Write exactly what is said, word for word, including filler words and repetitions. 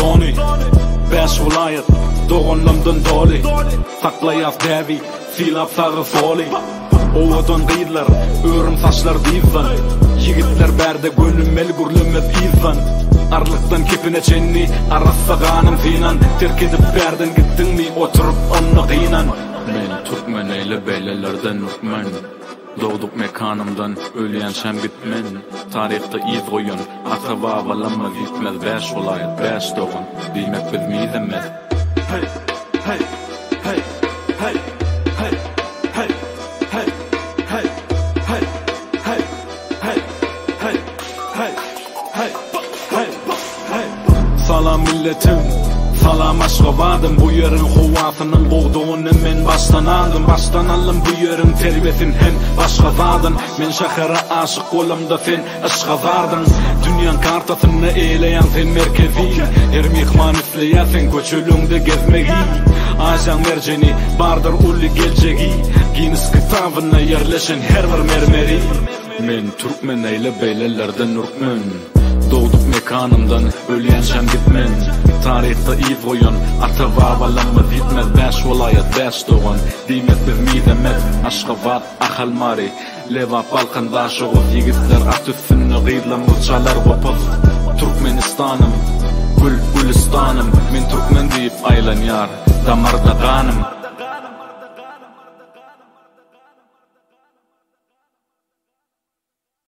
doni. Beş vilayet doğanlamdan doli. Saklayaz devi filap sağı foli. Ovadan gıydılar örüm saçlar divvan. Yigitler berde gönümmel gürlümep izvan. Arlıktan kepine çenni arassa ganım finan. Terk edip berden gittin mi oturup onna kıynan. Men Türkmen eyle beylelerden Nurkmen. Doğduk mekanımdan ölüyen şem gitmen. Tarihte iz koyun ata babalanma gitmez. Beş vilayet beş doğun demek biz mizemez. Hey hey hey hey hey hey hey hey hey hey hey hey hey hey hey hey. Salam milletim, salam aşgabadım. Bu yerin huvasının qoğduğunu men baştan aldım. Baştan aldım bu yerin terbiyetin hem başka zadın. Men şahara aşık olamda sen aşkazardın. Dünyanın kartasını eyleyen sen merkezi. Her mihman isleyen sen köçölüңde gezmegi. Ajan merceni bardır uli gelcegi. Guinness kitabına yerleşen her bir mermeri. Men Türkmen eyle beylelerden Nurkmen. Doğduk mekanımdan ölüyen şem gitmen. Tarihte iz koyun ata babalanma gitmez. Beş vilayet beş doğun demek biz mizemez. Aşgabat Ahalmari Levap Balkanda şoğuz. Yigitler at üstünü gıydla mılçalar kopuz. Türkmenistanım Gül Gülistanım. Men Türkmen deyip aylan yar damarda kanım.